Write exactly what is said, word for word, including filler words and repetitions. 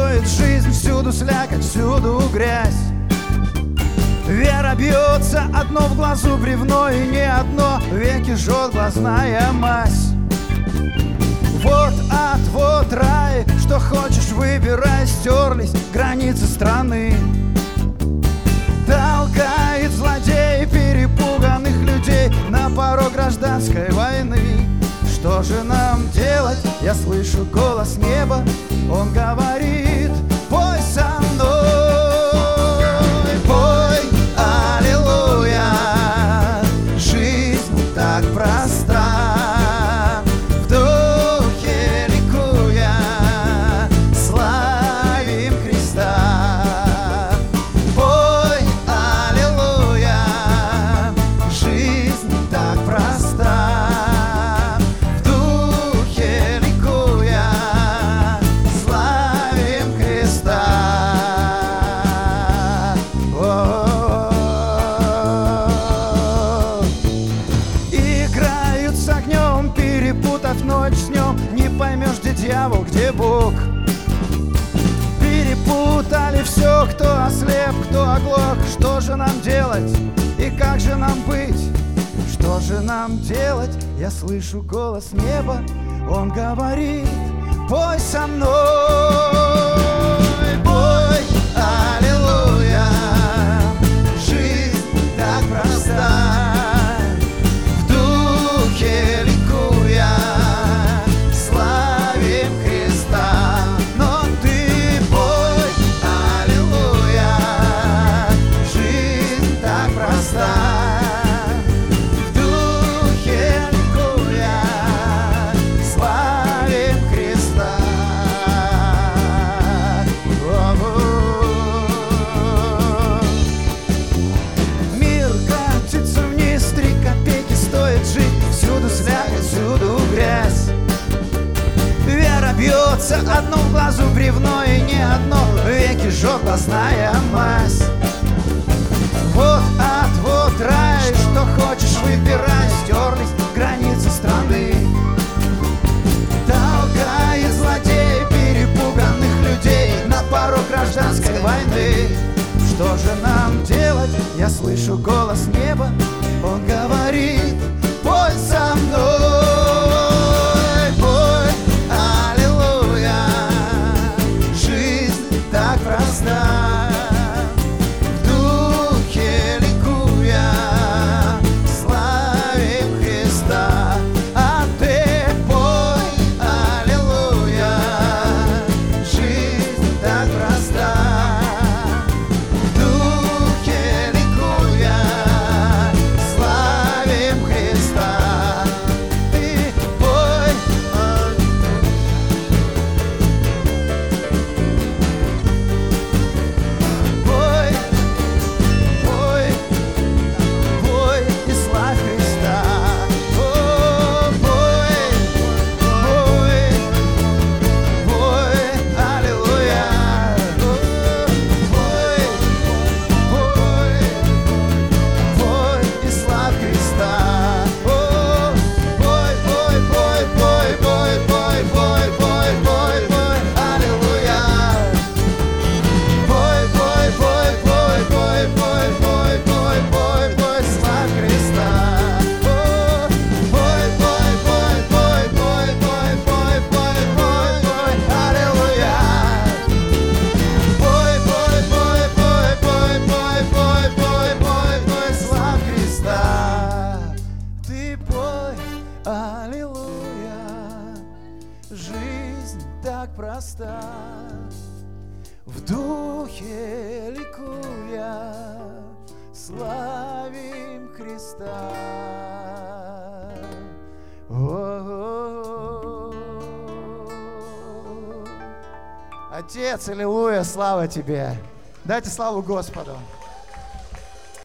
стоит жизнь, всюду слякоть, всюду грязь. Вера бьется, одно в глазу бревно, и не одно веки жжет глазная мазь. Вот ад, вот рай, что хочешь выбирай, стерлись границы страны. Толкает злодей перепуганных людей на порог гражданской войны. Что же нам делать? Я слышу голос неба, он говорит: пой со мной, пой, аллилуйя. Жизнь так проста, в духе ликуя, славим Христа. Пой, аллилуйя. Жизнь так проста, ночь с днем, не поймешь, где дьявол, где Бог. Перепутали все, кто ослеп, кто оглох. Что же нам делать и как же нам быть? Что же нам делать? Я слышу голос неба, он говорит: пой со мной, пой, аллилуйя. Жизнь так проста, в духе ликуя, славим Христа. Но ты пой, аллилуйя. Жизнь так проста, в духе ликуя, славим Христа. Мир катится вниз, три копейки стоит жить. Всюду слякоть, всюду грязь. Вера бьется, одно в глазу бревно, и не одно веки жжет глазная мазь. Вот ад, вот рай, что хочешь выбирай, стерлись границы страны. Толкает злодей перепуганных людей на порог гражданской войны. Что же нам делать? Я слышу голос неба, он говорит: пой со мной, пой, аллилуйя. Жизнь так проста, в духе ликуя, славим Христа. А ты пой, аллилуйя. Жизнь так проста, в духе ликуя, славим Христа. Ты пой, пой, пой, пой и славь Христа. О, пой, пой, пой, аллилуйя. О, пой, пой, пой и славь Христа. О, пой, пой, пой, пой, пой, пой, пой, пой, пой, пой, аллилуйя. Пой, пой, пой, пой, пой, пой, пой, пой, пой, пой, славь Христа. О, пой, пой, пой, пой, пой, пой, пой, пой, пой, пой, аллилуйя. Пой, пой, пой, пой, пой, пой, пой, пой, пой, пой, славь Христа. Ты пой, аллилуйя. Жизнь так проста, в духе ликуя, славим Христа. О-о-о. Отец, аллилуйя, слава Тебе. Дайте славу Господу.